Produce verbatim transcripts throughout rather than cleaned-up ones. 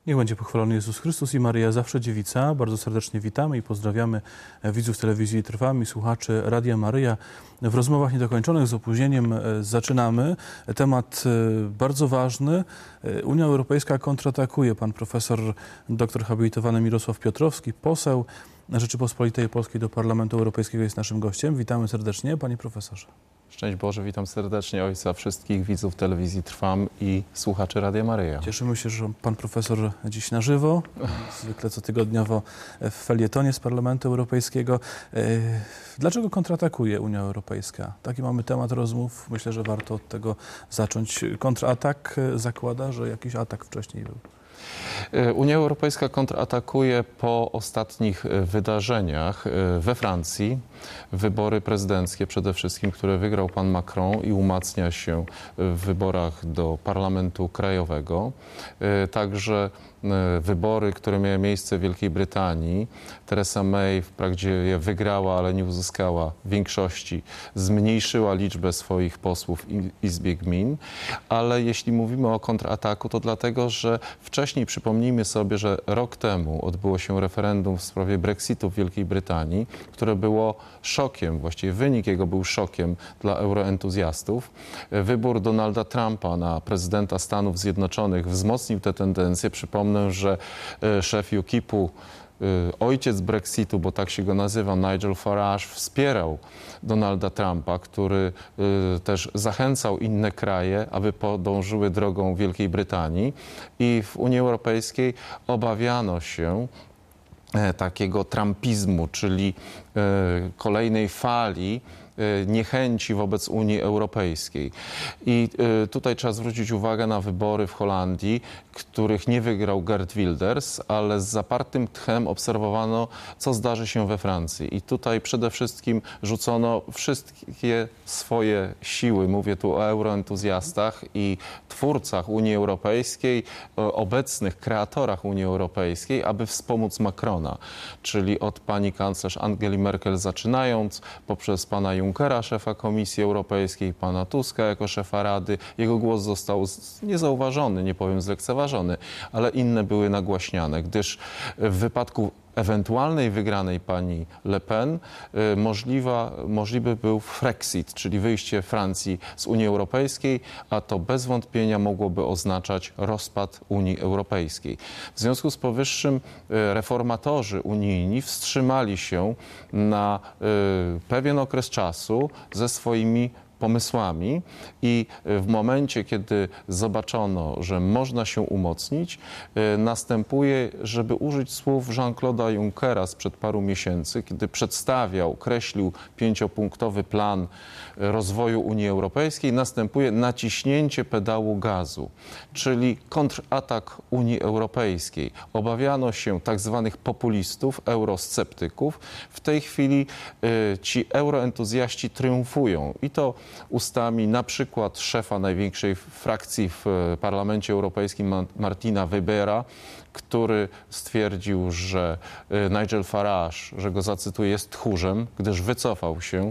Niech będzie pochwalony Jezus Chrystus i Maryja Zawsze Dziewica. Bardzo serdecznie witamy i pozdrawiamy widzów telewizji Trwam i słuchaczy Radia Maryja. W rozmowach niedokończonych z opóźnieniem zaczynamy. Temat bardzo ważny. Unia Europejska kontratakuje. Pan profesor doktor habilitowany Mirosław Piotrowski, poseł Rzeczypospolitej Polskiej do Parlamentu Europejskiego, jest naszym gościem. Witamy serdecznie, panie profesorze. Szczęść Boże, witam serdecznie ojca, wszystkich widzów telewizji Trwam i słuchaczy Radia Maryja. Cieszymy się, że pan profesor dziś na żywo, zwykle cotygodniowo w felietonie z Parlamentu Europejskiego. Dlaczego kontratakuje Unia Europejska? Taki mamy temat rozmów. Myślę, że warto od tego zacząć. Kontratak zakłada, że jakiś atak wcześniej był. Unia Europejska kontratakuje po ostatnich wydarzeniach we Francji. Wybory prezydenckie przede wszystkim, które wygrał pan Macron i umacnia się w wyborach do Parlamentu Krajowego. Także wybory, które miały miejsce w Wielkiej Brytanii. Theresa May wprawdzie je wygrała, ale nie uzyskała większości. Zmniejszyła liczbę swoich posłów w Izbie Gmin. Ale jeśli mówimy o kontrataku, to dlatego, że wcześniej przypomnijmy sobie, że rok temu odbyło się referendum w sprawie Brexitu w Wielkiej Brytanii, które było szokiem, właściwie wynik jego był szokiem dla euroentuzjastów. Wybór Donalda Trumpa na prezydenta Stanów Zjednoczonych wzmocnił tę tendencję. Przypomnę, że szef U K I P-u, ojciec Brexitu, bo tak się go nazywa, Nigel Farage, wspierał Donalda Trumpa, który też zachęcał inne kraje, aby podążyły drogą Wielkiej Brytanii. I w Unii Europejskiej obawiano się takiego trumpizmu, czyli kolejnej fali niechęci wobec Unii Europejskiej. I tutaj trzeba zwrócić uwagę na wybory w Holandii, których nie wygrał Geert Wilders, ale z zapartym tchem obserwowano, co zdarzy się we Francji. I tutaj przede wszystkim rzucono wszystkie swoje siły, mówię tu o euroentuzjastach i twórcach Unii Europejskiej, obecnych kreatorach Unii Europejskiej, aby wspomóc Macrona, czyli od pani kanclerz Angeli Merkel zaczynając, poprzez pana Junckera, szefa Komisji Europejskiej, pana Tuska jako szefa Rady. Jego głos został niezauważony, nie powiem zlekceważony, ale inne były nagłaśniane, gdyż w wypadku ewentualnej wygranej pani Le Pen możliwa, możliwy był Frexit, czyli wyjście Francji z Unii Europejskiej, a to bez wątpienia mogłoby oznaczać rozpad Unii Europejskiej. W związku z powyższym reformatorzy unijni wstrzymali się na pewien okres czasu ze swoimi pomysłami i w momencie, kiedy zobaczono, że można się umocnić, następuje, żeby użyć słów Jean-Claude'a Junckera sprzed paru miesięcy, kiedy przedstawiał, kreślił pięciopunktowy plan rozwoju Unii Europejskiej, następuje naciśnięcie pedału gazu, czyli kontratak Unii Europejskiej. Obawiano się tak zwanych populistów, eurosceptyków. W tej chwili y, ci euroentuzjaści triumfują i to ustami na przykład szefa największej frakcji w Parlamencie Europejskim Martina Webera, który stwierdził, że Nigel Farage, że go zacytuję, jest tchórzem, gdyż wycofał się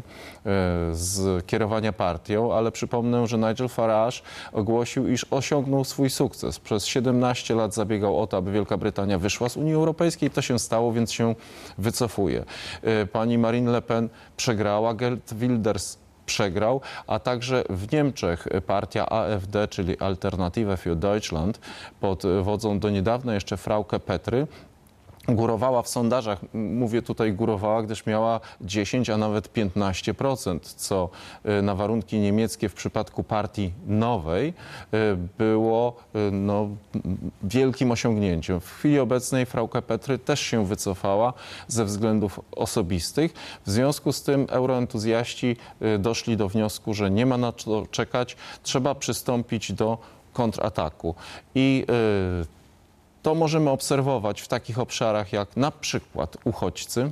z kierowania partią, ale przypomnę, że Nigel Farage ogłosił, iż osiągnął swój sukces. Przez siedemnaście lat zabiegał o to, aby Wielka Brytania wyszła z Unii Europejskiej. To się stało, więc się wycofuje. Pani Marine Le Pen przegrała, Geert Wilders przegrał, a także w Niemczech partia A F D, czyli Alternative für Deutschland, pod wodzą do niedawna jeszcze Frauke Petry, górowała w sondażach, mówię tutaj górowała, gdyż miała dziesięć, a nawet piętnaście procent, co na warunki niemieckie w przypadku partii nowej było no, wielkim osiągnięciem. W chwili obecnej Frauke Petry też się wycofała ze względów osobistych. W związku z tym euroentuzjaści doszli do wniosku, że nie ma na co czekać, trzeba przystąpić do kontrataku. I yy, To możemy obserwować w takich obszarach jak na przykład uchodźcy.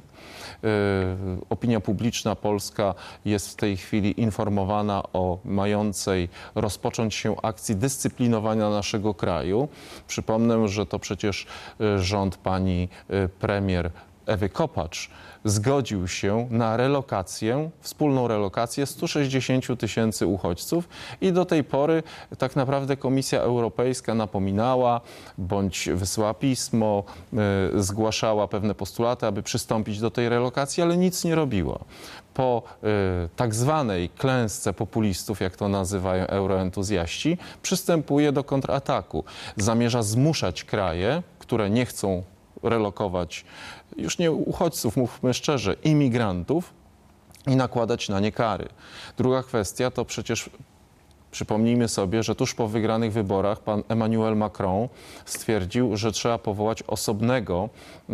Opinia publiczna polska jest w tej chwili informowana o mającej rozpocząć się akcji dyscyplinowania naszego kraju. Przypomnę, że to przecież rząd pani premier Ewy Kopacz zgodził się na relokację, wspólną relokację stu sześćdziesięciu tysięcy uchodźców i do tej pory tak naprawdę Komisja Europejska napominała bądź wysłała pismo, y, zgłaszała pewne postulaty, aby przystąpić do tej relokacji, ale nic nie robiła. Po y, tak zwanej klęsce populistów, jak to nazywają euroentuzjaści, przystępuje do kontrataku. Zamierza zmuszać kraje, które nie chcą relokować już nie uchodźców, mówmy szczerze, imigrantów i nakładać na nie kary. Druga kwestia to przecież przypomnijmy sobie, że tuż po wygranych wyborach pan Emmanuel Macron stwierdził, że trzeba powołać osobnego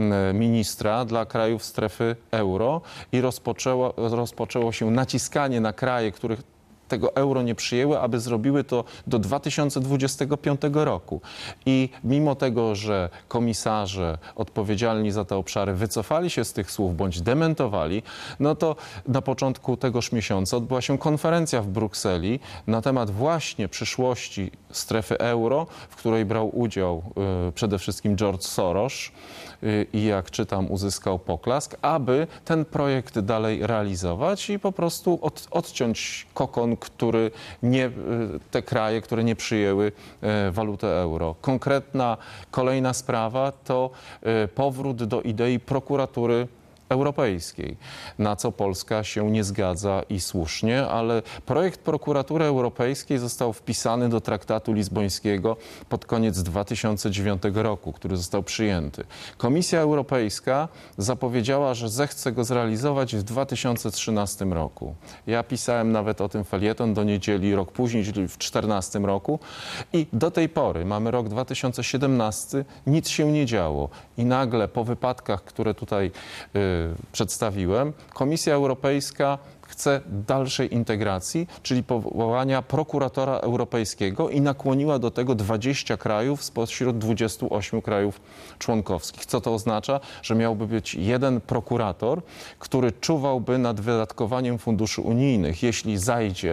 ministra dla krajów strefy euro i rozpoczęło, rozpoczęło się naciskanie na kraje, których tego euro nie przyjęły, aby zrobiły to do dwa tysiące dwudziestego piątego roku. I mimo tego, że komisarze odpowiedzialni za te obszary wycofali się z tych słów bądź dementowali, no to na początku tegoż miesiąca odbyła się konferencja w Brukseli na temat właśnie przyszłości strefy euro, w której brał udział y, przede wszystkim George Soros y, i jak czytam uzyskał poklask, aby ten projekt dalej realizować i po prostu od, odciąć kokon, który nie, te kraje, które nie przyjęły walutę euro. Konkretna kolejna sprawa to powrót do idei prokuratury europejskiej, na co Polska się nie zgadza i słusznie, ale projekt prokuratury europejskiej został wpisany do traktatu lizbońskiego pod koniec dwa tysiące dziewiątego roku, który został przyjęty. Komisja Europejska zapowiedziała, że zechce go zrealizować w dwa tysiące trzynastym roku. Ja pisałem nawet o tym felieton do niedzieli rok później, czyli w dwa tysiące czternastym roku i do tej pory, mamy rok dwa tysiące siedemnasty, nic się nie działo i nagle po wypadkach, które tutaj yy, przedstawiłem, Komisja Europejska chce dalszej integracji, czyli powołania prokuratora europejskiego i nakłoniła do tego dwadzieścia krajów spośród dwudziestu ośmiu krajów członkowskich. Co to oznacza? Że miałby być jeden prokurator, który czuwałby nad wydatkowaniem funduszy unijnych. Jeśli zajdzie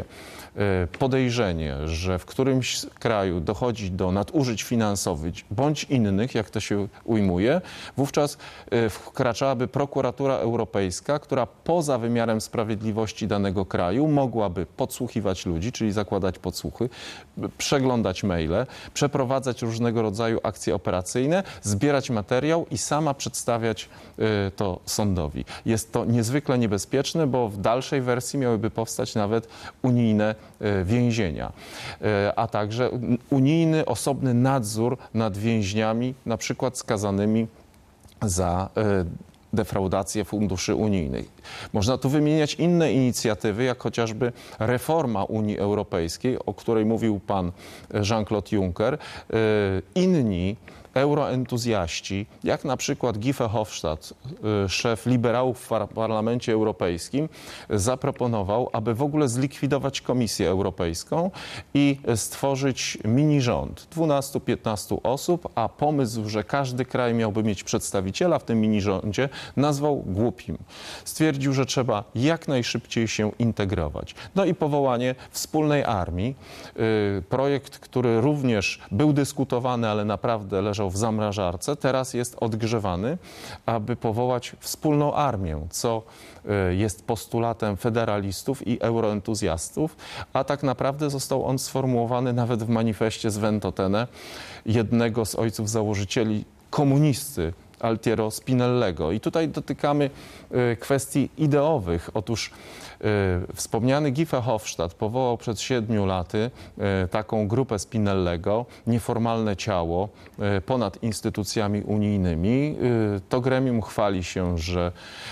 podejrzenie, że w którymś kraju dochodzi do nadużyć finansowych bądź innych, jak to się ujmuje, wówczas wkraczałaby prokuratura europejska, która poza wymiarem sprawiedliwości danego kraju mogłaby podsłuchiwać ludzi, czyli zakładać podsłuchy, przeglądać maile, przeprowadzać różnego rodzaju akcje operacyjne, zbierać materiał i sama przedstawiać to sądowi. Jest to niezwykle niebezpieczne, bo w dalszej wersji miałyby powstać nawet unijne więzienia, a także unijny osobny nadzór nad więźniami, na przykład skazanymi za defraudację funduszy unijnych. Można tu wymieniać inne inicjatywy, jak chociażby reforma Unii Europejskiej, o której mówił pan Jean-Claude Juncker. Inni euroentuzjaści, jak na przykład Guy Verhofstadt, szef liberałów w Parlamencie Europejskim, zaproponował, aby w ogóle zlikwidować Komisję Europejską i stworzyć mini rząd dwunastu piętnastu osób, a pomysł, że każdy kraj miałby mieć przedstawiciela w tym mini rządzie, nazwał głupim. Stwierdził, że trzeba jak najszybciej się integrować. No i powołanie wspólnej armii. Projekt, który również był dyskutowany, ale naprawdę leżał w zamrażarce, teraz jest odgrzewany, aby powołać wspólną armię, co jest postulatem federalistów i euroentuzjastów, a tak naprawdę został on sformułowany nawet w manifestie z Ventotene, jednego z ojców założycieli komunisty, Altiero Spinellego. I tutaj dotykamy kwestii ideowych. Otóż wspomniany Guy Verhofstadt powołał przed siedmiu laty taką grupę Spinellego, nieformalne ciało ponad instytucjami unijnymi. To gremium chwali się, że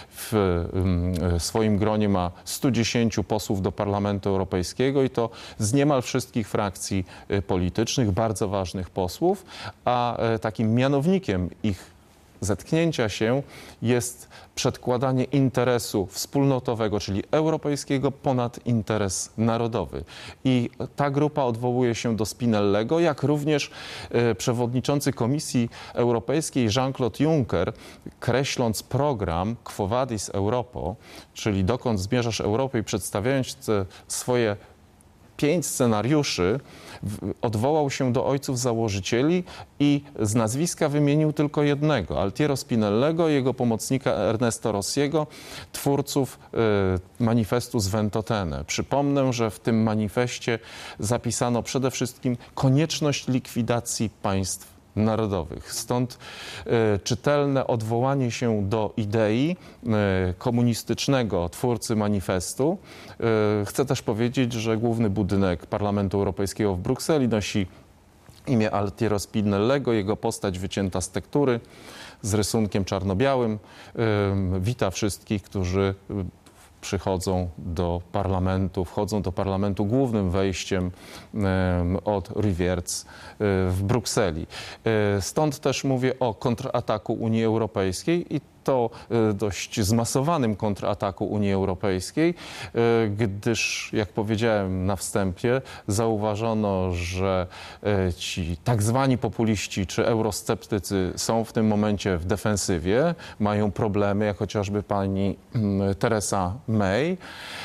w swoim gronie ma stu dziesięciu posłów do Parlamentu Europejskiego i to z niemal wszystkich frakcji politycznych, bardzo ważnych posłów, a takim mianownikiem ich zetknięcia się jest przedkładanie interesu wspólnotowego, czyli europejskiego, ponad interes narodowy. I ta grupa odwołuje się do Spinellego, jak również e, przewodniczący Komisji Europejskiej Jean-Claude Juncker, kreśląc program Quo Vadis Europo, czyli dokąd zmierzasz Europę i przedstawiając te swoje pięć scenariuszy, odwołał się do ojców założycieli i z nazwiska wymienił tylko jednego, Altiero Spinellego i jego pomocnika Ernesto Rossiego, twórców y, manifestu z Ventotene. Przypomnę, że w tym manifestie zapisano przede wszystkim konieczność likwidacji państw narodowych. Stąd y, czytelne odwołanie się do idei y, komunistycznego twórcy manifestu. Y, chcę też powiedzieć, że główny budynek Parlamentu Europejskiego w Brukseli nosi imię Altiero Spinellego, jego postać wycięta z tektury z rysunkiem czarno-białym. Y, wita wszystkich, którzy przychodzą do parlamentu, wchodzą do parlamentu głównym wejściem od Rivierc w Brukseli. Stąd też mówię o kontrataku Unii Europejskiej i to dość zmasowanym kontrataku Unii Europejskiej, gdyż, jak powiedziałem na wstępie, zauważono, że ci tak zwani populiści czy eurosceptycy są w tym momencie w defensywie, mają problemy, jak chociażby pani Theresa May,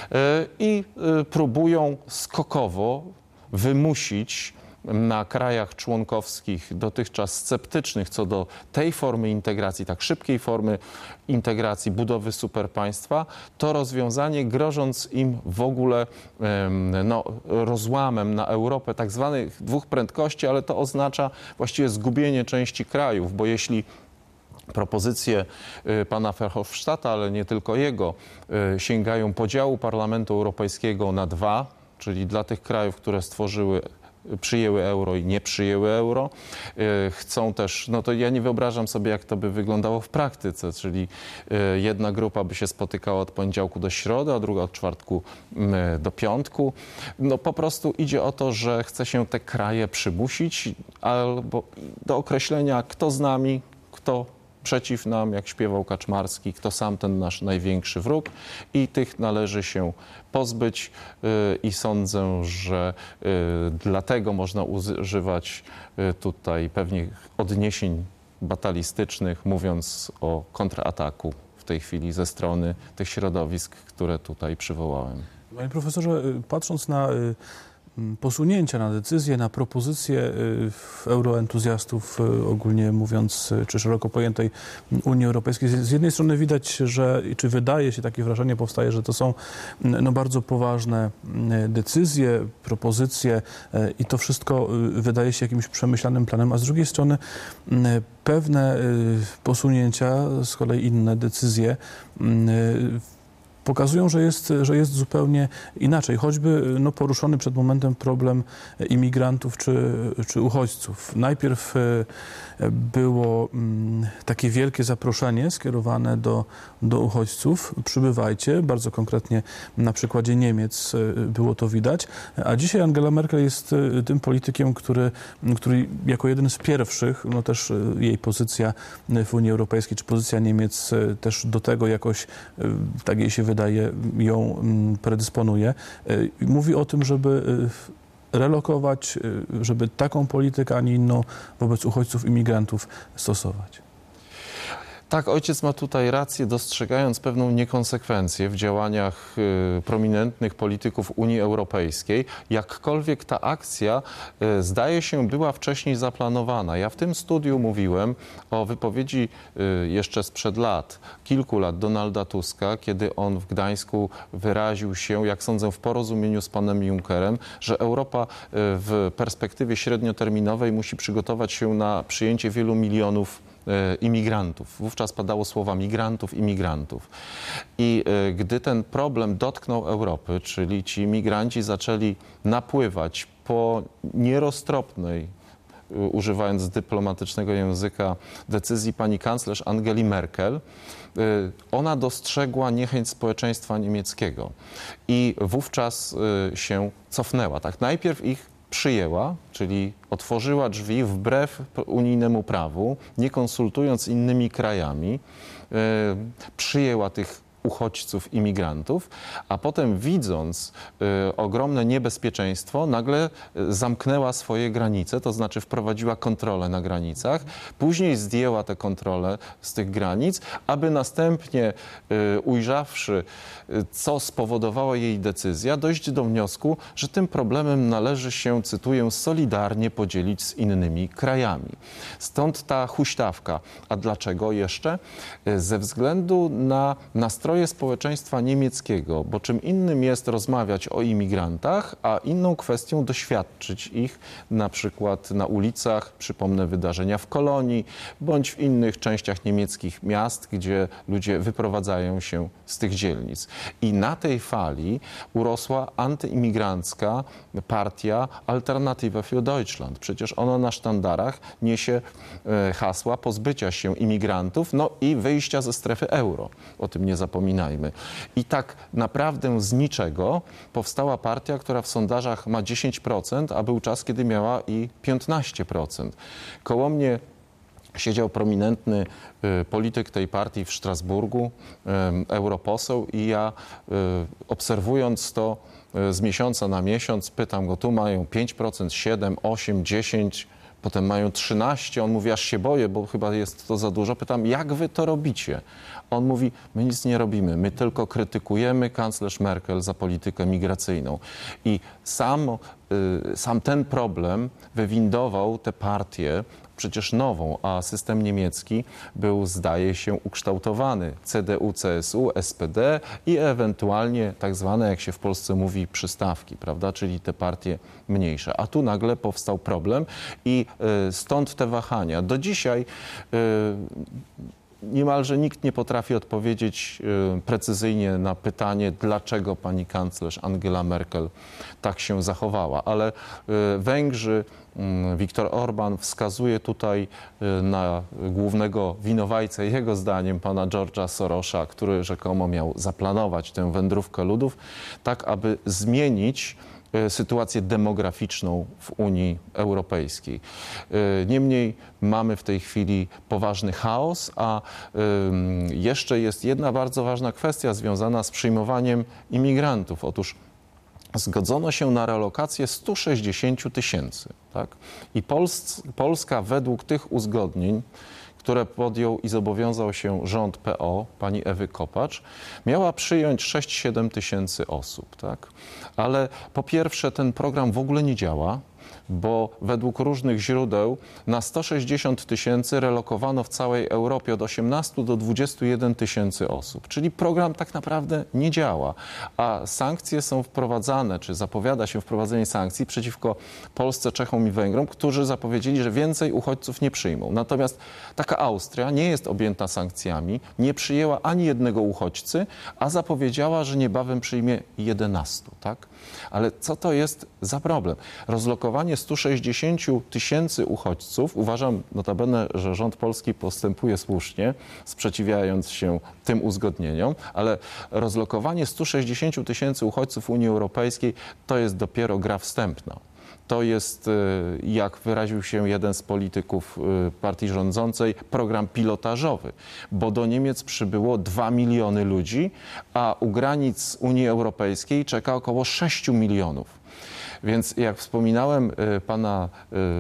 i próbują skokowo wymusić na krajach członkowskich dotychczas sceptycznych co do tej formy integracji, tak szybkiej formy integracji, budowy superpaństwa, to rozwiązanie, grożąc im w ogóle no, rozłamem na Europę tak zwanych dwóch prędkości, ale to oznacza właściwie zgubienie części krajów, bo jeśli propozycje pana Verhofstadta, ale nie tylko jego, sięgają podziału Parlamentu Europejskiego na dwa, czyli dla tych krajów, które stworzyły przyjęły euro i nie przyjęły euro. Chcą też, no to ja nie wyobrażam sobie, jak to by wyglądało w praktyce, czyli jedna grupa by się spotykała od poniedziałku do środy, a druga od czwartku do piątku. No po prostu idzie o to, że chce się te kraje przymusić albo do określenia, kto z nami, kto przeciw nam, jak śpiewał Kaczmarski, kto sam ten nasz największy wróg, i tych należy się pozbyć yy, i sądzę, że yy, dlatego można używać yy, tutaj pewnych odniesień batalistycznych, mówiąc o kontrataku w tej chwili ze strony tych środowisk, które tutaj przywołałem. Panie profesorze, patrząc na posunięcia, na decyzje, na propozycje euroentuzjastów, ogólnie mówiąc, czy szeroko pojętej Unii Europejskiej, z jednej strony widać, że, czy wydaje się, takie wrażenie powstaje, że to są no, bardzo poważne decyzje, propozycje i to wszystko wydaje się jakimś przemyślanym planem, a z drugiej strony pewne posunięcia, z kolei inne decyzje pokazują, że jest, że jest zupełnie inaczej. Choćby no, poruszony przed momentem problem imigrantów czy, czy uchodźców. Najpierw było takie wielkie zaproszenie skierowane do, do uchodźców. Przybywajcie. Bardzo konkretnie na przykładzie Niemiec było to widać. A dzisiaj Angela Merkel jest tym politykiem, który, który jako jeden z pierwszych, no też jej pozycja w Unii Europejskiej, czy pozycja Niemiec też do tego jakoś, tak jej się wydaje, ją predysponuje. Mówi o tym, żeby relokować, żeby taką politykę, a nie inną wobec uchodźców, imigrantów stosować. Tak, ojciec ma tutaj rację, dostrzegając pewną niekonsekwencję w działaniach y, prominentnych polityków Unii Europejskiej. Jakkolwiek ta akcja, y, zdaje się, była wcześniej zaplanowana. Ja w tym studiu mówiłem o wypowiedzi y, jeszcze sprzed lat, kilku lat, Donalda Tuska, kiedy on w Gdańsku wyraził się, jak sądzę, w porozumieniu z panem Junckerem, że Europa y, w perspektywie średnioterminowej musi przygotować się na przyjęcie wielu milionów imigrantów. Wówczas padało słowa migrantów, imigrantów. I y, gdy ten problem dotknął Europy, czyli ci migranci zaczęli napływać po nieroztropnej, y, używając dyplomatycznego języka, decyzji pani kanclerz Angeli Merkel, y, ona dostrzegła niechęć społeczeństwa niemieckiego i wówczas y, się cofnęła. Tak, najpierw ich przyjęła, czyli otworzyła drzwi wbrew unijnemu prawu, nie konsultując z innymi krajami, przyjęła tych uchodźców, imigrantów, a potem widząc y, ogromne niebezpieczeństwo, nagle y, zamknęła swoje granice, to znaczy wprowadziła kontrolę na granicach, później zdjęła te kontrole z tych granic, aby następnie y, ujrzawszy, y, co spowodowała jej decyzja, dojść do wniosku, że tym problemem należy się, cytuję, solidarnie podzielić z innymi krajami. Stąd ta huśtawka. A dlaczego jeszcze? Y, ze względu na nastroje społeczeństwa niemieckiego, bo czym innym jest rozmawiać o imigrantach, a inną kwestią doświadczyć ich na przykład na ulicach, przypomnę wydarzenia w Kolonii, bądź w innych częściach niemieckich miast, gdzie ludzie wyprowadzają się z tych dzielnic. I na tej fali urosła antyimigrancka partia Alternative für Deutschland. Przecież ona na sztandarach niesie hasła pozbycia się imigrantów, no i wyjścia ze strefy euro. O tym nie zapominajmy. I tak naprawdę z niczego powstała partia, która w sondażach ma dziesięć procent, a był czas, kiedy miała i piętnaście procent. Koło mnie siedział prominentny y, polityk tej partii w Strasburgu, y, europoseł, i ja y, obserwując to y, z miesiąca na miesiąc pytam go, tu mają pięć procent, siedem, osiem, dziesięć, potem mają trzynaście, on mówi, aż się boję, bo chyba jest to za dużo. Pytam, jak wy to robicie? On mówi, my nic nie robimy, my tylko krytykujemy kanclerz Merkel za politykę migracyjną. I sam, y, sam ten problem wywindował tę partię, przecież nową, a system niemiecki był, zdaje się, ukształtowany. C D U, C S U, S P D i ewentualnie tak zwane, jak się w Polsce mówi, przystawki, prawda, czyli te partie mniejsze. A tu nagle powstał problem i y, stąd te wahania. Do dzisiaj y, niemalże nikt nie potrafi odpowiedzieć y, precyzyjnie na pytanie, dlaczego pani kanclerz Angela Merkel tak się zachowała. Ale y, Węgrzy, y, Viktor Orban wskazuje tutaj y, na głównego winowajcę, jego zdaniem, pana George'a Sorosza, który rzekomo miał zaplanować tę wędrówkę ludów, tak aby zmienić sytuację demograficzną w Unii Europejskiej. Niemniej mamy w tej chwili poważny chaos, a jeszcze jest jedna bardzo ważna kwestia związana z przyjmowaniem imigrantów. Otóż zgodzono się na relokację stu sześćdziesięciu tysięcy. Tak? I Pols- Polska według tych uzgodnień, które podjął i zobowiązał się rząd P O, pani Ewy Kopacz, miała przyjąć sześć siedem tysięcy osób. Tak? Ale po pierwsze ten program w ogóle nie działa, bo według różnych źródeł na sto sześćdziesiąt tysięcy relokowano w całej Europie od osiemnastu do dwudziestu jeden tysięcy osób. Czyli program tak naprawdę nie działa, a sankcje są wprowadzane, czy zapowiada się wprowadzenie sankcji przeciwko Polsce, Czechom i Węgrom, którzy zapowiedzieli, że więcej uchodźców nie przyjmą. Natomiast taka Austria nie jest objęta sankcjami, nie przyjęła ani jednego uchodźcy, a zapowiedziała, że niebawem przyjmie jedenastu. Tak? Ale co to jest za problem? Rozlokowanie stu sześćdziesięciu tysięcy uchodźców, uważam notabene, że rząd polski postępuje słusznie, sprzeciwiając się tym uzgodnieniom, ale rozlokowanie stu sześćdziesięciu tysięcy uchodźców Unii Europejskiej to jest dopiero gra wstępna. To jest, jak wyraził się jeden z polityków partii rządzącej, program pilotażowy, bo do Niemiec przybyło dwa miliony ludzi, a u granic Unii Europejskiej czeka około sześciu milionów. Więc jak wspominałem pana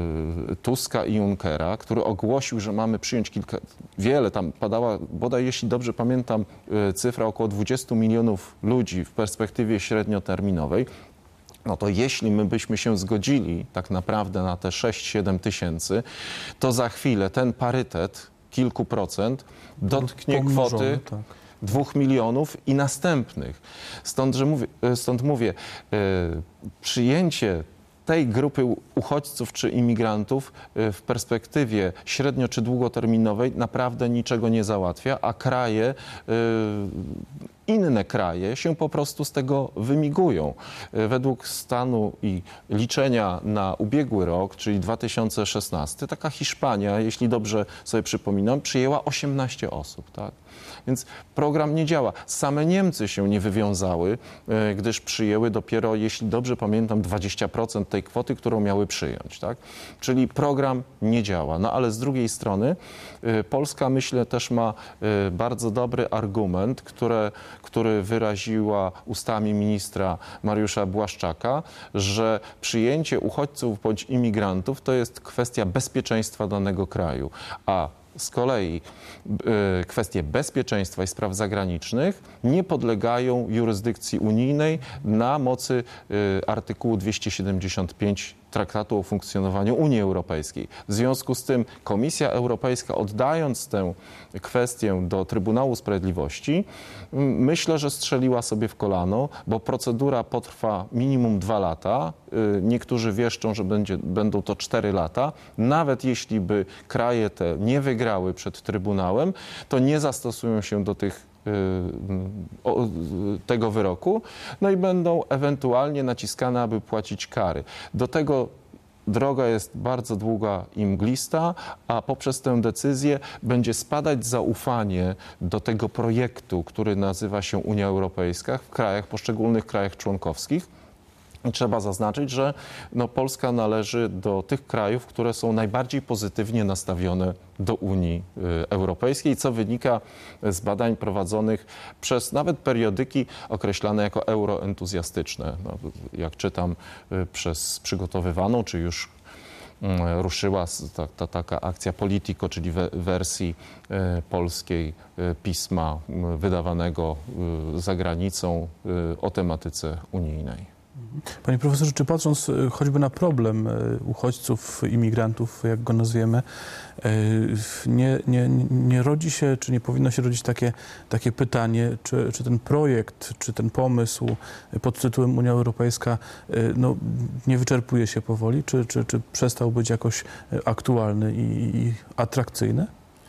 Tuska i Junckera, który ogłosił, że mamy przyjąć kilka, wiele tam padała, bodaj jeśli dobrze pamiętam, cyfra około dwudziestu milionów ludzi w perspektywie średnioterminowej, no to jeśli my byśmy się zgodzili tak naprawdę na te sześć siedem tysięcy, to za chwilę ten parytet kilku procent dotknie kwoty tak. dwóch milionów i następnych. Stąd, że mówię, stąd mówię, yy, przyjęcie tej grupy uchodźców czy imigrantów w perspektywie średnio czy długoterminowej naprawdę niczego nie załatwia, a kraje yy, inne kraje się po prostu z tego wymigują. Według stanu i liczenia na ubiegły rok, czyli dwa tysiące szesnasty, taka Hiszpania, jeśli dobrze sobie przypominam, przyjęła osiemnaście osób, tak? Więc program nie działa. Same Niemcy się nie wywiązały, gdyż przyjęły dopiero, jeśli dobrze pamiętam, dwadzieścia procent tej kwoty, którą miały przyjąć, tak? Czyli program nie działa. No ale z drugiej strony Polska, myślę, też ma bardzo dobry argument, które, który wyraziła ustami ministra Mariusza Błaszczaka, że przyjęcie uchodźców bądź imigrantów to jest kwestia bezpieczeństwa danego kraju, a z kolei y, kwestie bezpieczeństwa i spraw zagranicznych nie podlegają jurysdykcji unijnej na mocy y, artykułu dwieście siedemdziesiąt pięć Traktatu o funkcjonowaniu Unii Europejskiej. W związku z tym Komisja Europejska, oddając tę kwestię do Trybunału Sprawiedliwości, myślę, że strzeliła sobie w kolano, bo procedura potrwa minimum dwa lata. Niektórzy wieszczą, że będzie, będą to cztery lata. Nawet jeśli by kraje te nie wygrały przed Trybunałem, to nie zastosują się do tych tego wyroku, no i będą ewentualnie naciskane, aby płacić kary. Do tego droga jest bardzo długa i mglista, a poprzez tę decyzję będzie spadać zaufanie do tego projektu, który nazywa się Unia Europejska w krajach, poszczególnych krajach członkowskich. Trzeba zaznaczyć, że no, Polska należy do tych krajów, które są najbardziej pozytywnie nastawione do Unii Europejskiej, co wynika z badań prowadzonych przez nawet periodyki określane jako euroentuzjastyczne. No, jak czytam przez przygotowywaną, czy już ruszyła ta, ta taka akcja Politico, czyli we, wersji polskiej pisma wydawanego za granicą o tematyce unijnej. Panie profesorze, czy patrząc choćby na problem uchodźców, imigrantów, jak go nazwiemy, nie, nie, nie rodzi się, czy nie powinno się rodzić takie, takie pytanie, czy, czy ten projekt, czy ten pomysł pod tytułem Unia Europejska no, nie wyczerpuje się powoli, czy, czy, czy przestał być jakoś aktualny i, i atrakcyjny?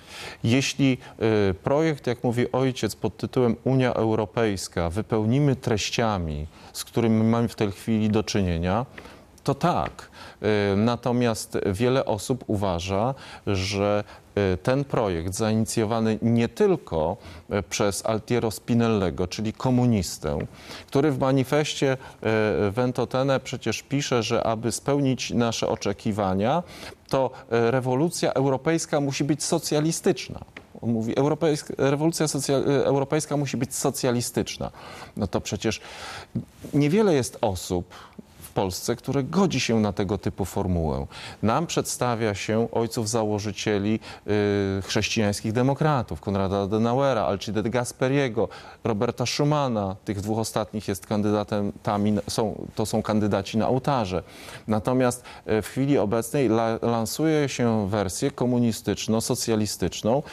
Jeśli projekt, jak mówi ojciec, pod tytułem Unia Europejska wypełnimy treściami, z którymi mamy w tej chwili do czynienia, to tak. Natomiast wiele osób uważa, że ten projekt zainicjowany nie tylko przez Altiero Spinellego, czyli komunistę, który w manifestie Ventotene przecież pisze, że aby spełnić nasze oczekiwania, to rewolucja europejska musi być socjalistyczna. On mówi, europejska, rewolucja socjal, europejska musi być socjalistyczna. No to przecież niewiele jest osób w Polsce, które godzi się na tego typu formułę. Nam przedstawia się ojców założycieli y, chrześcijańskich demokratów, Konrada Adenauera, Alcide de Gasperiego, Roberta Schumana. Tych dwóch ostatnich jest kandydatami, są, to są kandydaci na ołtarze. Natomiast w chwili obecnej la, lansuje się wersję komunistyczno-socjalistyczną y,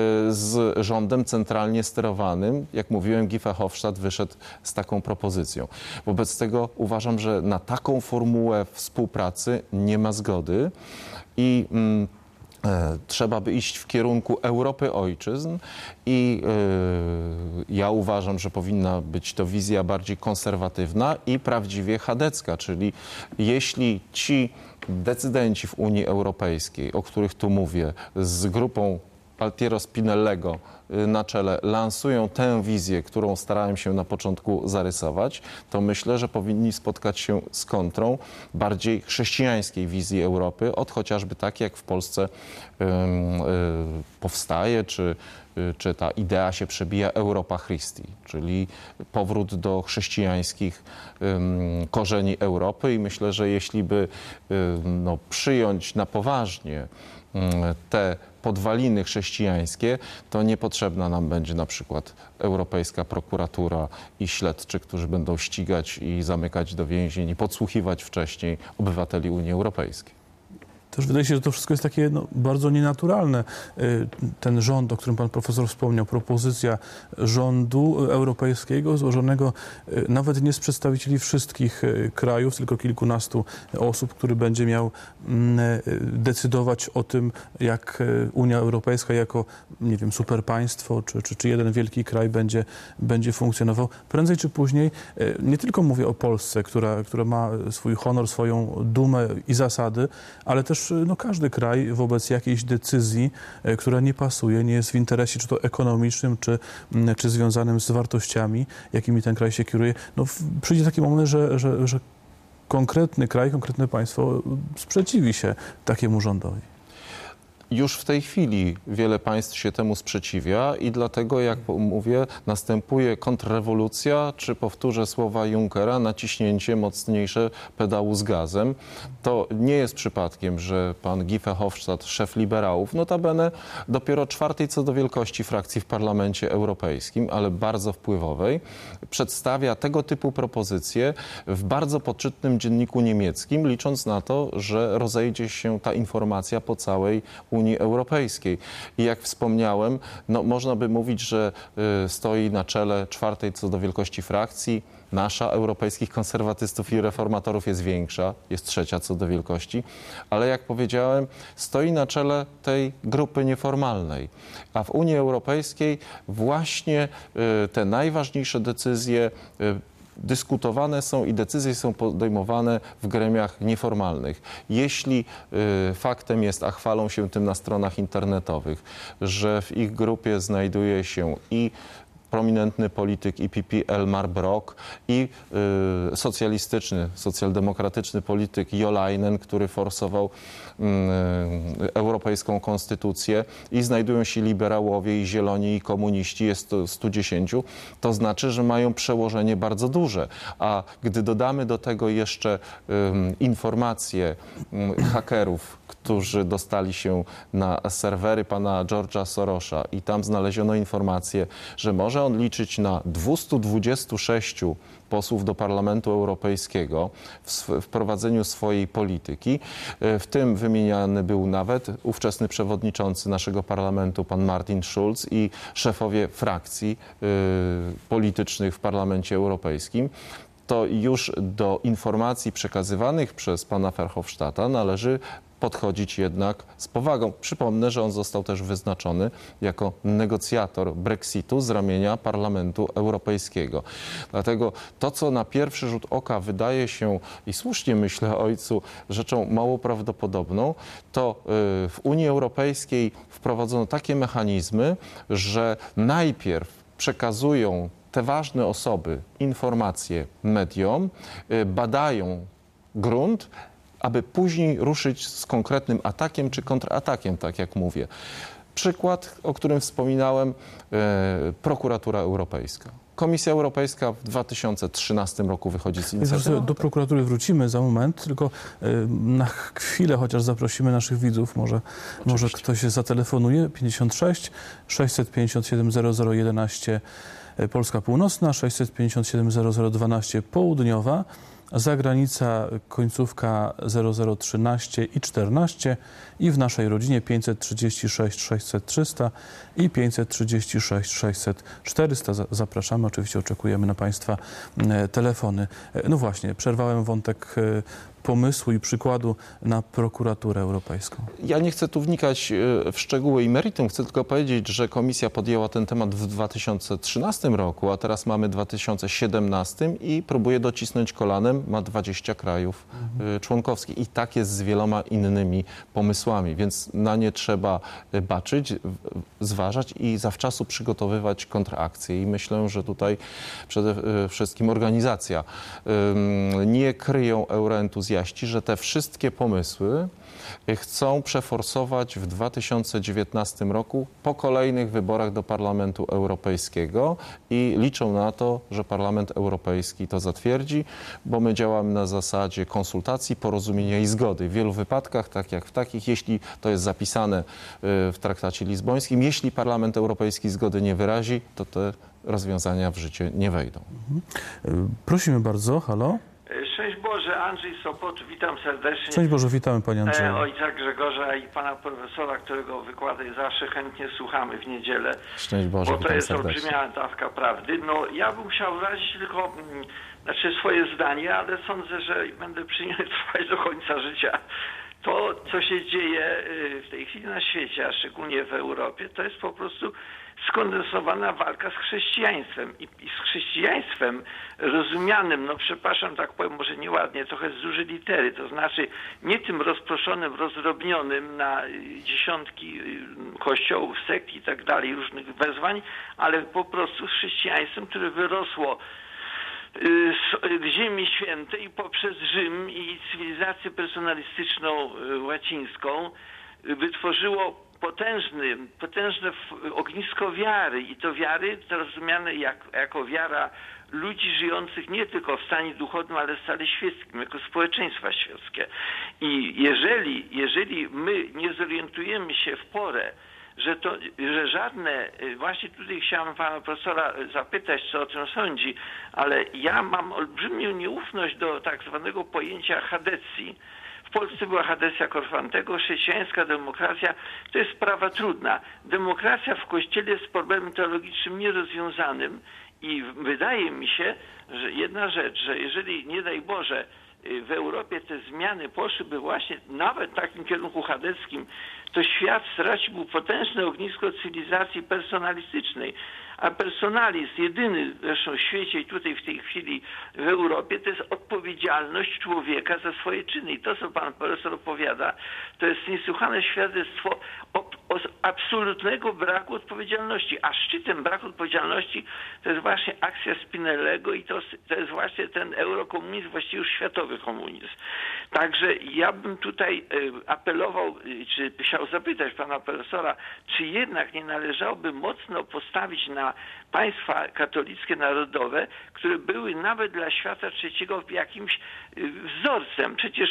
z rządem centralnie sterowanym. Jak mówiłem, Guy Verhofstadt wyszedł z taką propozycją. Wobec tego uważam, że na taką formułę współpracy nie ma zgody i mm, e, trzeba by iść w kierunku Europy ojczyzn i e, ja uważam, że powinna być to wizja bardziej konserwatywna i prawdziwie chadecka, czyli jeśli ci decydenci w Unii Europejskiej, o których tu mówię, z grupą Altiero Spinellego na czele lansują tę wizję, którą starałem się na początku zarysować, to myślę, że powinni spotkać się z kontrą bardziej chrześcijańskiej wizji Europy, od chociażby takiej, jak w Polsce y, y, powstaje, czy, y, czy ta idea się przebija Europa Christi, czyli powrót do chrześcijańskich y, korzeni Europy i myślę, że jeśli by y, no, przyjąć na poważnie y, te podwaliny chrześcijańskie, to niepotrzebna nam będzie na przykład Europejska Prokuratura i śledczy, którzy będą ścigać i zamykać do więzień i podsłuchiwać wcześniej obywateli Unii Europejskiej. Też wydaje się, że to wszystko jest takie no, bardzo nienaturalne. Ten rząd, o którym pan profesor wspomniał, propozycja rządu europejskiego złożonego nawet nie z przedstawicieli wszystkich krajów, tylko kilkunastu osób, który będzie miał decydować o tym, jak Unia Europejska jako, nie wiem, superpaństwo, czy, czy, czy jeden wielki kraj będzie, będzie funkcjonował. Prędzej czy później, nie tylko mówię o Polsce, która, która ma swój honor, swoją dumę i zasady, ale też no, każdy kraj wobec jakiejś decyzji, która nie pasuje, nie jest w interesie czy to ekonomicznym, czy, czy związanym z wartościami, jakimi ten kraj się kieruje, no, przyjdzie taki moment, że, że, że konkretny kraj, konkretne państwo sprzeciwi się takiemu rządowi. Już w tej chwili wiele państw się temu sprzeciwia i dlatego, jak mówię, następuje kontrrewolucja, czy powtórzę słowa Junckera, naciśnięcie mocniejsze pedału z gazem. To nie jest przypadkiem, że pan Guy Verhofstadt, szef liberałów, notabene dopiero czwartej co do wielkości frakcji w Parlamencie Europejskim, ale bardzo wpływowej, przedstawia tego typu propozycje w bardzo poczytnym dzienniku niemieckim, licząc na to, że rozejdzie się ta informacja po całej Unii Europejskiej. I jak wspomniałem, no, można by mówić, że y, stoi na czele czwartej co do wielkości frakcji. Nasza, europejskich konserwatystów i reformatorów, jest większa, jest trzecia co do wielkości, ale jak powiedziałem, stoi na czele tej grupy nieformalnej. A w Unii Europejskiej właśnie y, te najważniejsze decyzje y, dyskutowane są i decyzje są podejmowane w gremiach nieformalnych. Jeśli y, faktem jest, a chwalą się tym na stronach internetowych, że w ich grupie znajduje się i prominentny polityk E P P Elmar Brok i y, socjalistyczny, socjaldemokratyczny polityk Jo Leinen, który forsował y, europejską konstytucję, i znajdują się liberałowie i zieloni i komuniści, jest to stu dziesięciu, to znaczy, że mają przełożenie bardzo duże. A gdy dodamy do tego jeszcze y, informacje y, hakerów, którzy dostali się na serwery pana George'a Sorosa i tam znaleziono informację, że może on liczyć na dwieście dwadzieścia sześć posłów do Parlamentu Europejskiego w prowadzeniu swojej polityki. W tym wymieniany był nawet ówczesny przewodniczący naszego parlamentu, pan Martin Schulz, i szefowie frakcji y, politycznych w Parlamencie Europejskim. To już do informacji przekazywanych przez pana Verhofstadta należy podchodzić jednak z powagą. Przypomnę, że on został też wyznaczony jako negocjator Brexitu z ramienia Parlamentu Europejskiego. Dlatego to, co na pierwszy rzut oka wydaje się, i słusznie myślę, ojcu, rzeczą mało prawdopodobną, to w Unii Europejskiej wprowadzono takie mechanizmy, że najpierw przekazują te ważne osoby informacje mediom, badają grunt, aby później ruszyć z konkretnym atakiem czy kontratakiem, tak jak mówię. Przykład, o którym wspominałem, e, prokuratura europejska. Komisja Europejska w dwa tysiące trzynastym roku wychodzi z inicjatywą. Do prokuratury wrócimy za moment, tylko na chwilę chociaż zaprosimy naszych widzów. Może, może ktoś zatelefonuje. pięćdziesiąt sześć sześćset pięćdziesiąt siedem zero zero jedenaście Polska Północna, sześćset pięćdziesiąt siedem zero zero dwanaście Południowa. Zagranica końcówka zero zero trzynaście i czternaście i w naszej rodzinie pięćset trzydzieści sześć sześćset trzysta i pięćset trzydzieści sześć sześćset czterysta. Zapraszamy, oczywiście oczekujemy na państwa telefony. No właśnie, przerwałem wątek pomysłu i przykładu na prokuraturę europejską. Ja nie chcę tu wnikać w szczegóły i meritum, chcę tylko powiedzieć, że komisja podjęła ten temat w dwa tysiące trzynastym roku, a teraz mamy dwa tysiące siedemnasty i próbuje docisnąć kolanem, ma dwadzieścia krajów mhm. członkowskich i tak jest z wieloma innymi pomysłami, więc na nie trzeba baczyć, zważać i zawczasu przygotowywać kontrakcje. I myślę, że tutaj przede wszystkim organizacja nie kryją euroentuzjazmu, że te wszystkie pomysły chcą przeforsować w dwa tysiące dziewiętnastym roku po kolejnych wyborach do Parlamentu Europejskiego i liczą na to, że Parlament Europejski to zatwierdzi, bo my działamy na zasadzie konsultacji, porozumienia i zgody. W wielu wypadkach, tak jak w takich, jeśli to jest zapisane w traktacie lizbońskim, jeśli Parlament Europejski zgody nie wyrazi, to te rozwiązania w życie nie wejdą. Prosimy bardzo, halo. Szczęść Boże, Andrzej Sopot, witam serdecznie. Szczęść Boże, witamy Panie Andrzeju. Ojca Grzegorza i Pana Profesora, którego wykłady zawsze chętnie słuchamy w niedzielę. Szczęść Boże, bo to witam jest serdecznie. olbrzymia dawka prawdy. No, ja bym chciał wyrazić tylko mm, znaczy swoje zdanie, ale sądzę, że będę przy nim trwać do końca życia. To, co się dzieje w tej chwili na świecie, a szczególnie w Europie, to jest po prostu skondensowana walka z chrześcijaństwem. I, i z chrześcijaństwem rozumianym, no przepraszam, tak powiem, może nieładnie, trochę z dużej litery, to znaczy nie tym rozproszonym, rozdrobnionym na dziesiątki kościołów, sekt i tak dalej, różnych wezwań, ale po prostu z chrześcijaństwem, które wyrosło z Ziemi Świętej poprzez Rzym i cywilizację personalistyczną łacińską wytworzyło potężny, potężne ognisko wiary i to wiary to rozumiane jak, jako wiara ludzi żyjących nie tylko w stanie duchowym, ale w stanie świeckim, jako społeczeństwa świeckie. I jeżeli, jeżeli my nie zorientujemy się w porę, że to, że żadne, właśnie tutaj chciałem pana profesora zapytać, co o tym sądzi, ale ja mam olbrzymią nieufność do tak zwanego pojęcia chadecji. W Polsce była chadecja Korfantego, chrześcijańska demokracja to jest sprawa trudna. Demokracja w Kościele jest problemem teologicznym nierozwiązanym i wydaje mi się, że jedna rzecz, że jeżeli nie daj Boże w Europie te zmiany poszłyby właśnie nawet w takim kierunku chadeckim, to świat stracił potężne ognisko cywilizacji personalistycznej. A personalizm, jedyny zresztą w świecie i tutaj w tej chwili w Europie, to jest odpowiedzialność człowieka za swoje czyny. I to, co pan profesor opowiada, to jest niesłychane świadectwo o, o absolutnego braku odpowiedzialności. A szczytem braku odpowiedzialności to jest właśnie akcja Spinellego i to, to jest właśnie ten eurokomunizm, właściwie już światowy komunizm. Także ja bym tutaj apelował, czy chciał zapytać pana profesora, czy jednak nie należałoby mocno postawić na państwa katolickie narodowe, które były nawet dla świata trzeciego jakimś wzorcem. Przecież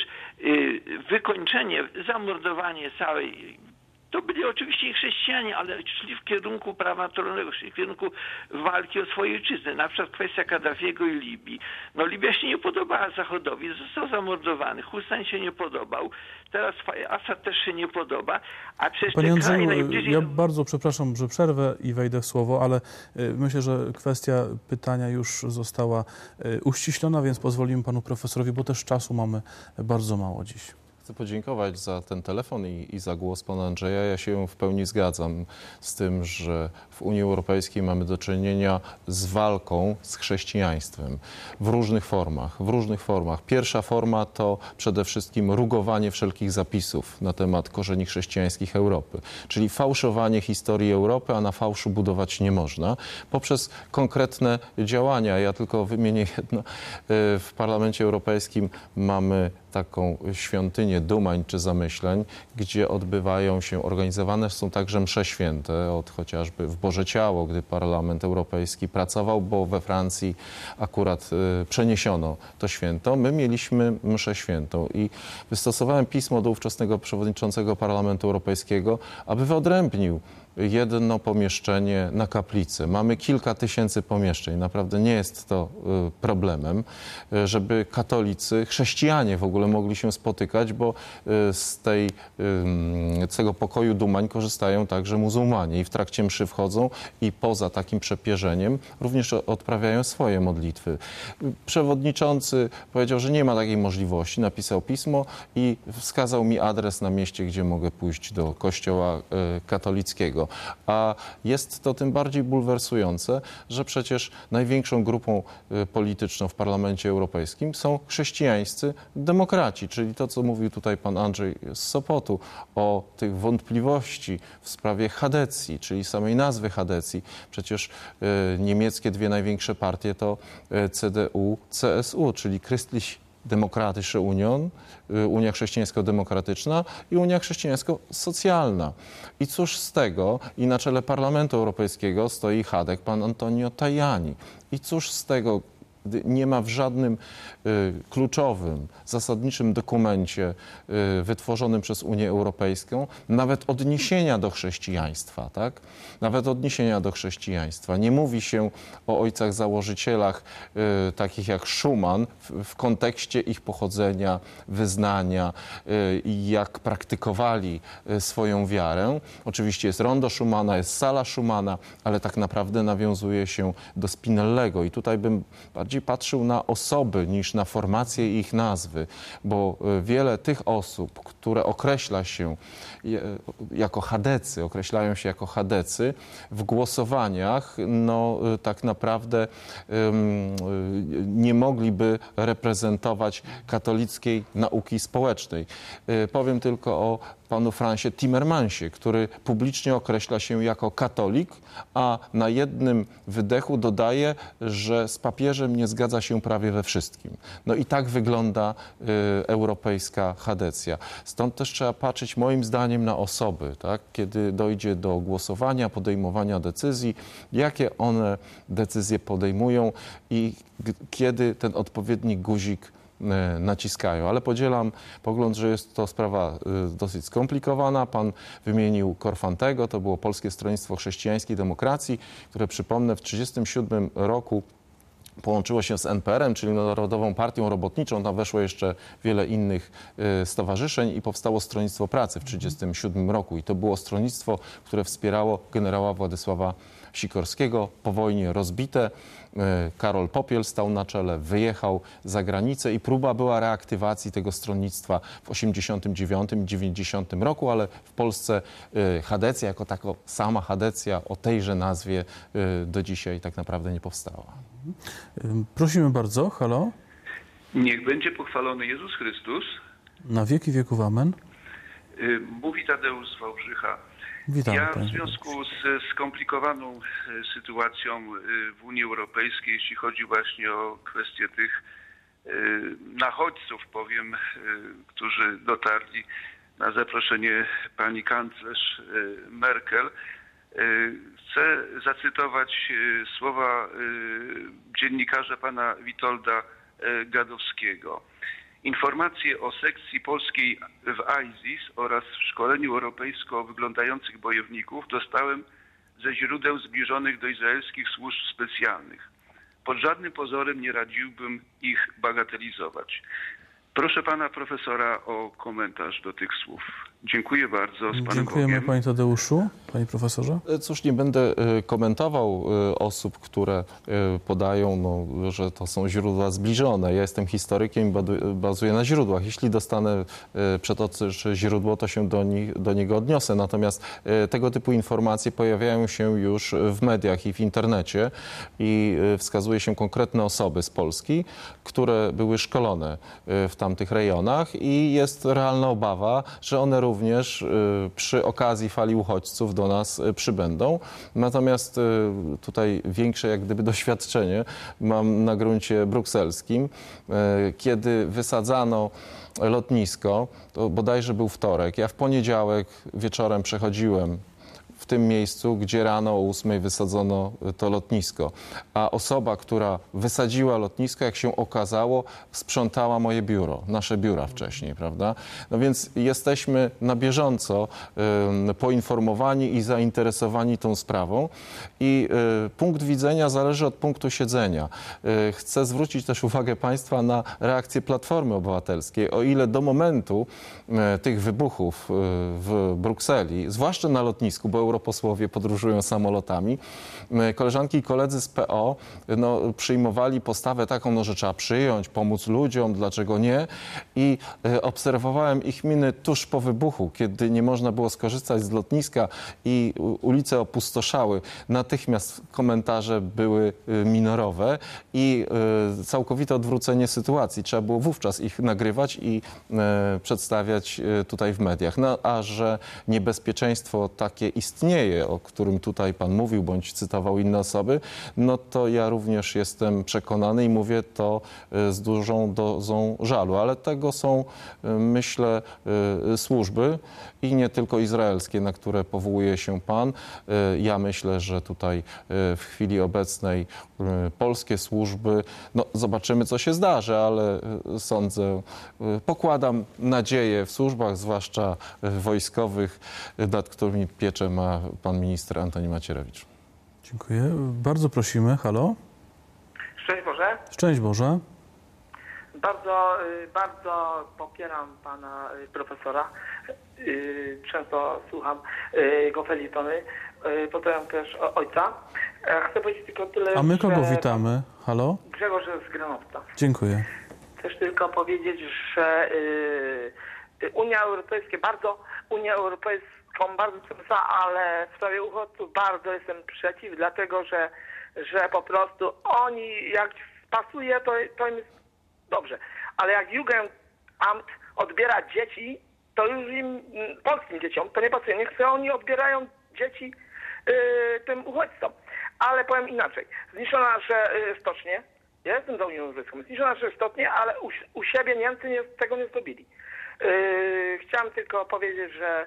wykończenie, zamordowanie całej, to byli oczywiście i chrześcijanie, ale szli w kierunku prawa naturalnego, szli w kierunku walki o swoje ojczyzny. Na przykład kwestia Kaddafiego i Libii. No Libia się nie podobała Zachodowi, został zamordowany. Hussein się nie podobał. Teraz Assad też się nie podoba. A przecież Panie te Andrzeju, kraje najbliżej... ja bardzo przepraszam, że przerwę i wejdę w słowo, ale myślę, że kwestia pytania już została uściślona, więc pozwolimy panu profesorowi, bo też czasu mamy bardzo mało dziś. Chcę podziękować za ten telefon i, i za głos pana Andrzeja. Ja się w pełni zgadzam z tym, że w Unii Europejskiej mamy do czynienia z walką z chrześcijaństwem w różnych formach. W różnych formach. Pierwsza forma to przede wszystkim rugowanie wszelkich zapisów na temat korzeni chrześcijańskich Europy, czyli fałszowanie historii Europy, a na fałszu budować nie można, poprzez konkretne działania. Ja tylko wymienię jedno. W Parlamencie Europejskim mamy taką świątynię dumań czy zamyśleń, gdzie odbywają się, organizowane są także msze święte, od chociażby w Boże Ciało, gdy Parlament Europejski pracował, bo we Francji akurat y, przeniesiono to święto. My mieliśmy mszę świętą i wystosowałem pismo do ówczesnego przewodniczącego Parlamentu Europejskiego, aby wyodrębnił jedno pomieszczenie na kaplicy. Mamy kilka tysięcy pomieszczeń. Naprawdę nie jest to problemem, żeby katolicy, chrześcijanie w ogóle mogli się spotykać, bo z, tej, z tego pokoju dumań korzystają także muzułmanie i w trakcie mszy wchodzą i poza takim przepierzeniem również odprawiają swoje modlitwy. Przewodniczący powiedział, że nie ma takiej możliwości. Napisał pismo i wskazał mi adres na mieście, gdzie mogę pójść do kościoła katolickiego. A jest to tym bardziej bulwersujące, że przecież największą grupą polityczną w Parlamencie Europejskim są chrześcijańscy demokraci, czyli to, co mówił tutaj pan Andrzej z Sopotu o tych wątpliwości w sprawie chadecji, czyli samej nazwy chadecji. Przecież niemieckie dwie największe partie to C D U, C S U, czyli Christlich Demokratische Union, Unia Chrześcijańsko-Demokratyczna i Unia Chrześcijańsko-Socjalna. I cóż z tego, i na czele Parlamentu Europejskiego stoi chadek pan Antonio Tajani. I cóż z tego, nie ma w żadnym y, kluczowym, zasadniczym dokumencie y, wytworzonym przez Unię Europejską nawet odniesienia do chrześcijaństwa, tak? Nawet odniesienia do chrześcijaństwa. Nie mówi się o ojcach założycielach y, takich jak Schuman w, w kontekście ich pochodzenia, wyznania i y, jak praktykowali y, swoją wiarę. Oczywiście jest rondo Schumana, jest sala Schumana, ale tak naprawdę nawiązuje się do Spinellego i tutaj bym bardziej patrzył na osoby niż na formacje i ich nazwy, bo wiele tych osób, które określa się jako chadecy, określają się jako chadecy, w głosowaniach no tak naprawdę um, nie mogliby reprezentować katolickiej nauki społecznej. Powiem tylko o panu Fransie Timmermansie, który publicznie określa się jako katolik, a na jednym wydechu dodaje, że z papieżem nie zgadza się prawie we wszystkim. No i tak wygląda y, europejska chadecja. Stąd też trzeba patrzeć moim zdaniem na osoby, tak? Kiedy dojdzie do głosowania, podejmowania decyzji, jakie one decyzje podejmują i kiedy ten odpowiedni guzik naciskają. Ale podzielam pogląd, że jest to sprawa dosyć skomplikowana. Pan wymienił Korfantego, to było Polskie Stronnictwo Chrześcijańskiej Demokracji, które przypomnę w tysiąc dziewięćset trzydziestym siódmym roku połączyło się z N P R-em, czyli Narodową Partią Robotniczą. Tam weszło jeszcze wiele innych stowarzyszeń i powstało Stronnictwo Pracy w tysiąc dziewięćset trzydziestym siódmym roku. I to było stronnictwo, które wspierało generała Władysława Sikorskiego. Po wojnie rozbite. Karol Popiel stał na czele, wyjechał za granicę i próba była reaktywacji tego stronnictwa w osiemdziesiątym dziewiątym dziewięćdziesiątym roku, ale w Polsce chadecja jako taka sama chadecja o tejże nazwie do dzisiaj tak naprawdę nie powstała. Prosimy bardzo. Halo? Niech będzie pochwalony Jezus Chrystus. Na wieki wieków amen. Mówi Tadeusz z Wałbrzycha. Witam, ja w związku z skomplikowaną sytuacją w Unii Europejskiej, jeśli chodzi właśnie o kwestię tych nachodźców, powiem, którzy dotarli na zaproszenie pani kanclerz Merkel, chcę zacytować słowa dziennikarza pana Witolda Gadowskiego. Informacje o sekcji polskiej w ISIS oraz w szkoleniu europejsko wyglądających bojowników dostałem ze źródeł zbliżonych do izraelskich służb specjalnych. Pod żadnym pozorem nie radziłbym ich bagatelizować. Proszę pana profesora o komentarz do tych słów. Dziękuję bardzo. Z panem Dziękujemy Bogiem. panie Tadeuszu. Panie profesorze? Cóż, nie będę komentował osób, które podają, no, że to są źródła zbliżone. Ja jestem historykiem i bazuję na źródłach. Jeśli dostanę przed oczy źródło, to się do, nich, do niego odniosę. Natomiast tego typu informacje pojawiają się już w mediach i w internecie i wskazuje się konkretne osoby z Polski, które były szkolone w tamtych rejonach i jest realna obawa, że one również przy okazji fali uchodźców do nas przybędą. Natomiast tutaj większe jak gdyby doświadczenie mam na gruncie brukselskim. Kiedy wysadzano lotnisko, to bodajże był wtorek, ja w poniedziałek wieczorem przechodziłem w tym miejscu, gdzie rano o ósmej wysadzono to lotnisko. A osoba, która wysadziła lotnisko, jak się okazało, sprzątała moje biuro, nasze biura wcześniej, prawda? No więc jesteśmy na bieżąco y, poinformowani i zainteresowani tą sprawą i y, punkt widzenia zależy od punktu siedzenia. Y, chcę zwrócić też uwagę państwa na reakcję Platformy Obywatelskiej. O ile do momentu y, tych wybuchów y, w Brukseli, zwłaszcza na lotnisku, bo europosłowie podróżują samolotami. Koleżanki i koledzy z P O no, przyjmowali postawę taką, no, że trzeba przyjąć, pomóc ludziom, dlaczego nie? I e, obserwowałem ich miny tuż po wybuchu, kiedy nie można było skorzystać z lotniska i ulice opustoszały. Natychmiast komentarze były e, minorowe i e, całkowite odwrócenie sytuacji. Trzeba było wówczas ich nagrywać i e, przedstawiać e, tutaj w mediach. No, a że niebezpieczeństwo takie istnieje, istnieje, o którym tutaj pan mówił, bądź cytował inne osoby, no to ja również jestem przekonany i mówię to z dużą dozą żalu. Ale tego są, myślę, służby i nie tylko izraelskie, na które powołuje się pan. Ja myślę, że tutaj w chwili obecnej polskie służby, no zobaczymy, co się zdarzy, ale sądzę, pokładam nadzieję w służbach, zwłaszcza wojskowych, nad którymi pieczę ma pan minister Antoni Macierewicz. Dziękuję. Bardzo prosimy. Halo? Szczęść Boże. Szczęść Boże. Bardzo, bardzo popieram pana profesora. Często słucham jego felietony. Pozdrawiam też ojca. Chcę powiedzieć tylko tyle, A my kogo że... witamy? Halo? Grzegorz z Granowca. Dziękuję. Chcę tylko powiedzieć, że Unia Europejska bardzo, Unia Europejską bardzo chcę, ale w sprawie uchodźców bardzo jestem przeciw, dlatego że, że po prostu oni jak pasuje, to, to im jest dobrze. Ale jak Jugendamt odbiera dzieci, to już im, polskim dzieciom, to nie pasuje. Niech sobie oni odbierają dzieci yy, tym uchodźcom. Ale powiem inaczej. Zniszczono nasze yy, stocznie. Ja jestem za Unią Europejską. Zniszczono nasze stocznie, ale u, u siebie Niemcy nie, tego nie zrobili. Yy, chciałem tylko powiedzieć, że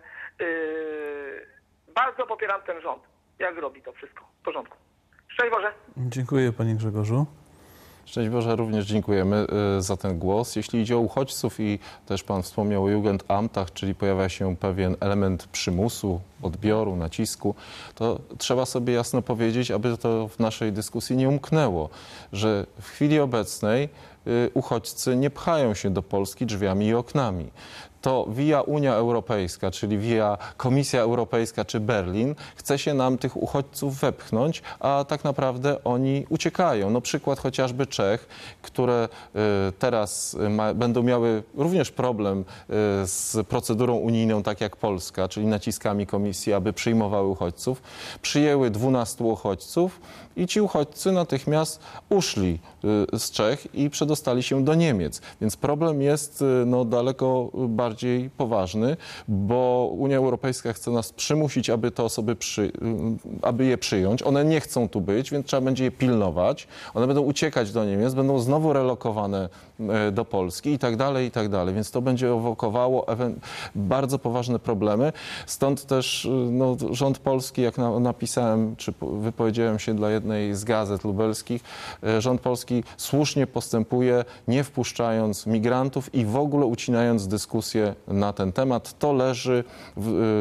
yy, bardzo popieram ten rząd. Jak robi to wszystko. W porządku. Szczęść Boże. Dziękuję panie Grzegorzu. Szczęść Boże, również dziękujemy za ten głos. Jeśli idzie o uchodźców i też pan wspomniał o Jugendamtach, czyli pojawia się pewien element przymusu, odbioru, nacisku, to trzeba sobie jasno powiedzieć, aby to w naszej dyskusji nie umknęło, że w chwili obecnej uchodźcy nie pchają się do Polski drzwiami i oknami. To via Unia Europejska, czyli via Komisja Europejska czy Berlin chce się nam tych uchodźców wepchnąć, a tak naprawdę oni uciekają. No przykład chociażby Czech, które teraz ma, będą miały również problem z procedurą unijną, tak jak Polska, czyli naciskami Komisji, aby przyjmowały uchodźców. Przyjęły dwunastu uchodźców i ci uchodźcy natychmiast uszli z Czech i przedostali się do Niemiec. Więc problem jest no, daleko bardziej poważny, bo Unia Europejska chce nas przymusić, aby te osoby, przy, aby je przyjąć. One nie chcą tu być, więc trzeba będzie je pilnować. One będą uciekać do Niemiec, będą znowu relokowane do Polski i tak dalej, i tak dalej. Więc to będzie ewokowało bardzo poważne problemy. Stąd też no, rząd polski, jak na, napisałem, czy wypowiedziałem się dla jednej z gazet lubelskich, rząd polski słusznie postępuje, nie wpuszczając migrantów i w ogóle ucinając dyskusję na ten temat. To leży w,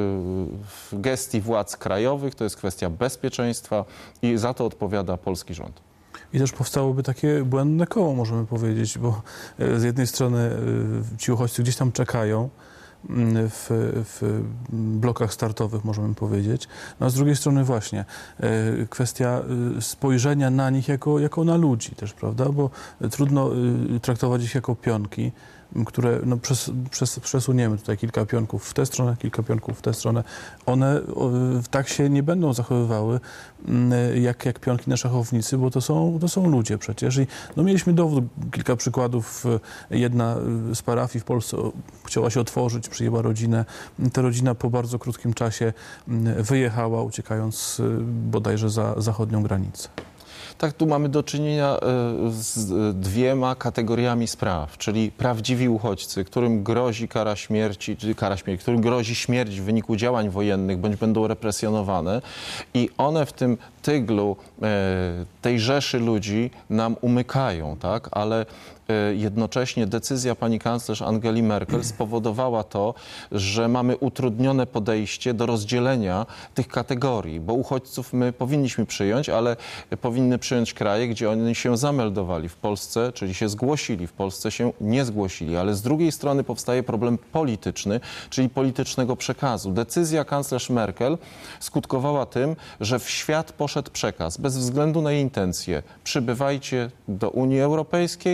w gestii władz krajowych, to jest kwestia bezpieczeństwa i za to odpowiada polski rząd. I też powstałoby takie błędne koło, możemy powiedzieć, bo z jednej strony ci uchodźcy gdzieś tam czekają w, w blokach startowych, możemy powiedzieć, no a z drugiej strony właśnie kwestia spojrzenia na nich jako, jako na ludzi też, prawda, bo trudno traktować ich jako pionki, które no, przez, przez, przesuniemy tutaj kilka pionków w tę stronę, kilka pionków w tę stronę. One o, tak się nie będą zachowywały jak, jak pionki na szachownicy, bo to są, to są ludzie przecież. I no, mieliśmy dowód, kilka przykładów. Jedna z parafii w Polsce chciała się otworzyć, przyjęła rodzinę. Ta rodzina po bardzo krótkim czasie wyjechała, uciekając bodajże za zachodnią granicę. Tak, tu mamy do czynienia z dwiema kategoriami spraw, czyli prawdziwi uchodźcy, którym grozi kara śmierci, czy kara śmierci, którym grozi śmierć w wyniku działań wojennych, bądź będą represjonowane i one w tym tyglu tej rzeszy ludzi nam umykają, tak, ale jednocześnie decyzja pani kanclerz Angeli Merkel spowodowała to, że mamy utrudnione podejście do rozdzielenia tych kategorii, bo uchodźców my powinniśmy przyjąć, ale powinny przyjąć kraje, gdzie oni się zameldowali w Polsce, czyli się zgłosili, w Polsce się nie zgłosili, ale z drugiej strony powstaje problem polityczny, czyli politycznego przekazu. Decyzja kanclerz Merkel skutkowała tym, że w świat poszedł przekaz, bez względu na jej intencje, przybywajcie do Unii Europejskiej,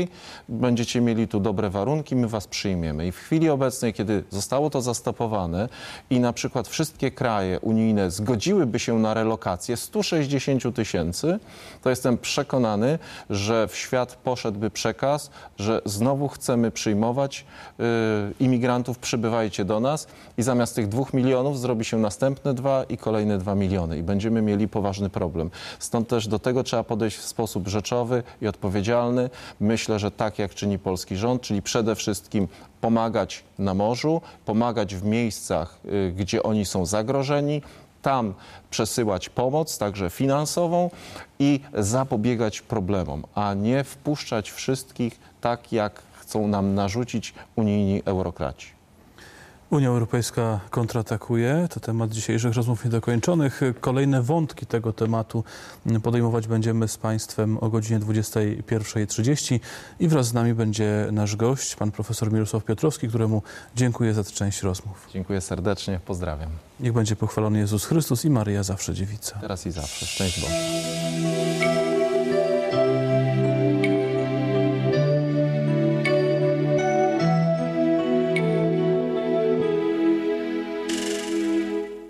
będziecie mieli tu dobre warunki, my was przyjmiemy. I w chwili obecnej, kiedy zostało to zastopowane i na przykład wszystkie kraje unijne zgodziłyby się na relokację stu sześćdziesięciu tysięcy, to jestem przekonany, że w świat poszedłby przekaz, że znowu chcemy przyjmować y, imigrantów, przybywajcie do nas i zamiast tych dwóch milionów zrobi się następne dwa i kolejne dwa miliony i będziemy mieli poważny problem. Stąd też do tego trzeba podejść w sposób rzeczowy i odpowiedzialny. Myślę, że tak jak czyni polski rząd, czyli przede wszystkim pomagać na morzu, pomagać w miejscach, y, gdzie oni są zagrożeni, tam przesyłać pomoc, także finansową i zapobiegać problemom, a nie wpuszczać wszystkich tak, jak chcą nam narzucić unijni eurokraci. Unia Europejska kontratakuje. To temat dzisiejszych rozmów niedokończonych. Kolejne wątki tego tematu podejmować będziemy z Państwem o godzinie dwudziestej pierwszej trzydzieści i wraz z nami będzie nasz gość, pan profesor Mirosław Piotrowski, któremu dziękuję za tę część rozmów. Dziękuję serdecznie, pozdrawiam. Niech będzie pochwalony Jezus Chrystus i Maryja zawsze dziewica. Teraz i zawsze. Szczęść Boże.